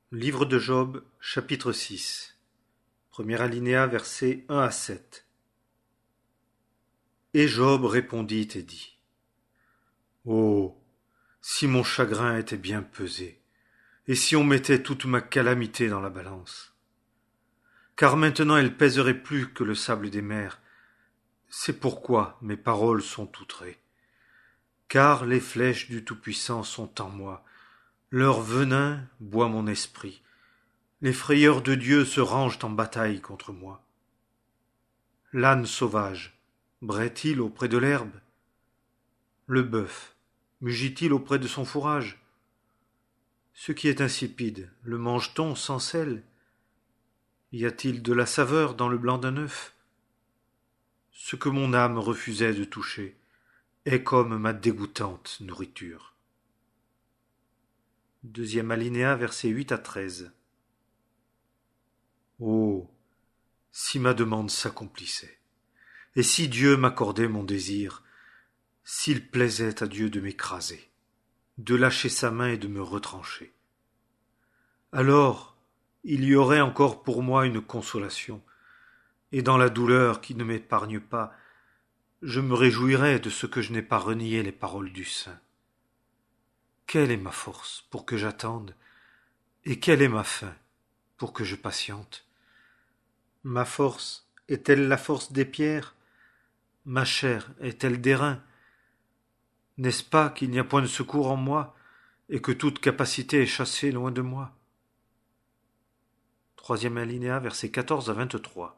Livre de Job, chapitre 6. Premier alinéa, versets 1 à 7. Et Job répondit et dit: Oh, si mon chagrin était bien pesé, et si on mettait toute ma calamité dans la balance. Car maintenant elle pèserait plus que le sable des mers. C'est pourquoi mes paroles sont outrées. Car les flèches du Tout-Puissant sont en moi, leur venin boit mon esprit. Les frayeurs de Dieu se rangent en bataille contre moi. L'âne sauvage brée-t-il auprès de l'herbe? Le bœuf mugit-il auprès de son fourrage? Ce qui est insipide, le mange-t-on sans sel? Y a-t-il de la saveur dans le blanc d'un œuf? Ce que mon âme refusait de toucher est comme ma dégoûtante nourriture. Deuxième alinéa, versets 8 à 13. Oh, si ma demande s'accomplissait, et si Dieu m'accordait mon désir, s'il plaisait à Dieu de m'écraser, de lâcher sa main et de me retrancher. Alors, il y aurait encore pour moi une consolation, et dans la douleur qui ne m'épargne pas, je me réjouirais de ce que je n'ai pas renié les paroles du Saint. Quelle est ma force pour que j'attende, et quelle est ma fin pour que je patiente? Ma force est-elle la force des pierres? Ma chair est-elle d'airain? N'est-ce pas qu'il n'y a point de secours en moi, et que toute capacité est chassée loin de moi? Troisième alinéa, versets 14 à 23.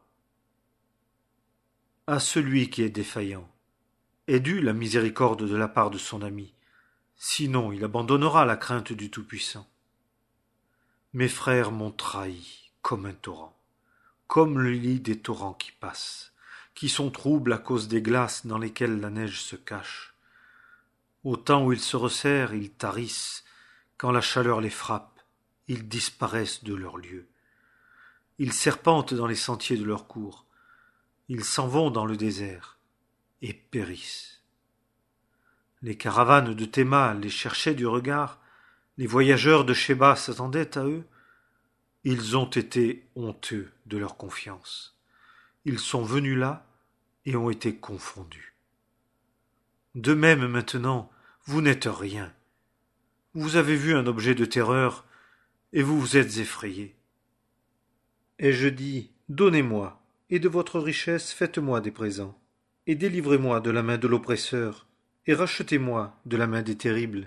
À celui qui est défaillant est due la miséricorde de la part de son ami, sinon il abandonnera la crainte du Tout-Puissant. Mes frères m'ont trahi comme un torrent, comme le lit des torrents qui passent, qui sont troubles à cause des glaces dans lesquelles la neige se cache. Au temps où ils se resserrent, ils tarissent, quand la chaleur les frappe, ils disparaissent de leur lieu. Ils serpentent dans les sentiers de leur cours, ils s'en vont dans le désert, et périssent. Les caravanes de Théma les cherchaient du regard, les voyageurs de Shéba s'attendaient à eux. Ils ont été honteux de leur confiance. Ils sont venus là et ont été confondus. De même maintenant, vous n'êtes rien. Vous avez vu un objet de terreur, et vous vous êtes effrayés. Et je dis, donnez-moi, et de votre richesse faites-moi des présents, et délivrez-moi de la main de l'oppresseur, et rachetez-moi de la main des terribles.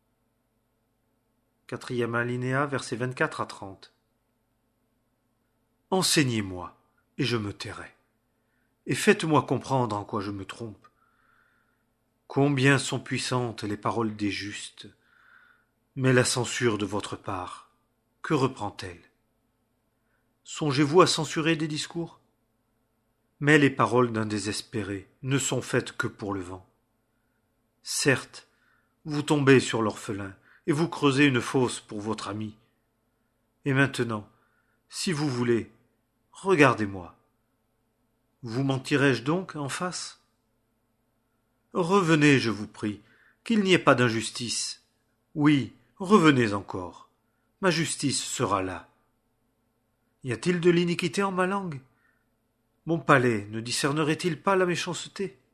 Quatrième alinéa, versets 24 à 30. Enseignez-moi, et je me tairai, et faites-moi comprendre en quoi je me trompe. Combien sont puissantes les paroles des justes, mais la censure de votre part, que reprend-elle? Songez-vous à censurer des discours? Mais les paroles d'un désespéré ne sont faites que pour le vent. Certes, vous tombez sur l'orphelin, et vous creusez une fosse pour votre ami. Et maintenant, si vous voulez, regardez-moi. Vous mentirai-je donc en face? Revenez, je vous prie, qu'il n'y ait pas d'injustice. Oui, revenez encore. Ma justice sera là. Y a-t-il de l'iniquité en ma langue? Mon palais ne discernerait-il pas la méchanceté?